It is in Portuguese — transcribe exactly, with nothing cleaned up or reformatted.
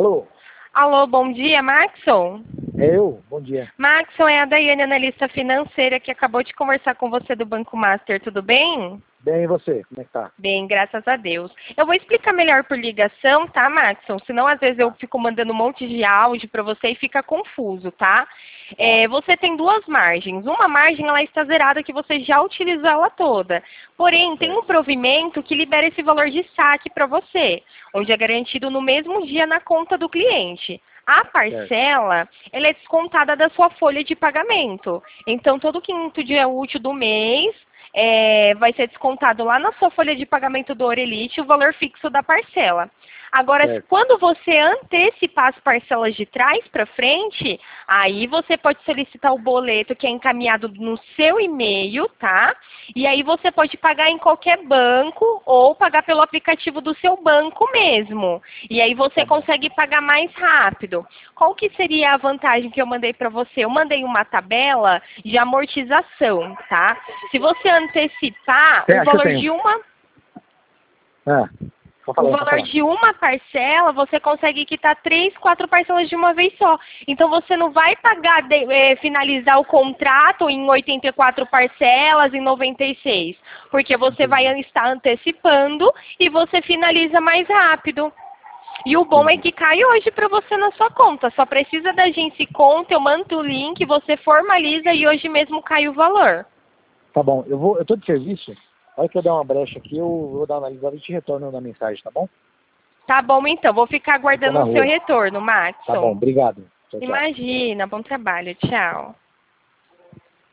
Alô? Alô, bom dia, Maxon? É eu? Bom dia. Maxon, é a Daiane, analista financeira, que acabou de conversar com você do Banco Master, tudo bem? Bem, e você? Como é que tá? Bem, graças a Deus. Eu vou explicar melhor por ligação, tá, Maxon? Senão, às vezes, eu fico mandando um monte de áudio para você e fica confuso, tá? É, você tem duas margens. Uma margem, ela está zerada, que você já utilizou ela toda. Porém, tem um provimento que libera esse valor de saque para você, onde é garantido no mesmo dia na conta do cliente. A parcela, ela é descontada da sua folha de pagamento. Então, todo quinto dia útil do mês, é, vai ser descontado lá na sua folha de pagamento do Orelite o valor fixo da parcela. Agora, Certo. quando você antecipar as parcelas de trás para frente, aí você pode solicitar o boleto que é encaminhado no seu e-mail, tá? E aí você pode pagar em qualquer banco ou pagar pelo aplicativo do seu banco mesmo. E aí você Tá bom. consegue pagar mais rápido. Qual que seria a vantagem que eu mandei para você? Eu mandei uma tabela de amortização, tá? Se você antecipar Você o acha que eu valor tenho? de uma Ah, vou o falar, vou valor falar. de uma parcela, você consegue quitar três, quatro parcelas de uma vez só. Então, você não vai pagar, de, eh, finalizar o contrato em oitenta e quatro parcelas, em noventa e seis. Porque você vai estar antecipando e você finaliza mais rápido. E o bom é Entendi. que cai hoje para você na sua conta. Só precisa da agência conta, eu mando o link, você formaliza e hoje mesmo cai o valor. Tá bom, eu vou, eu tô de serviço. A hora que eu der uma brecha aqui, eu vou dar uma analisada e te retorno na mensagem, tá bom? Tá bom, então. Vou ficar Eu tô aguardando na o seu rua. retorno, Tá bom, Maxon. obrigado. Tchau, tchau. Imagina, bom trabalho. Tchau.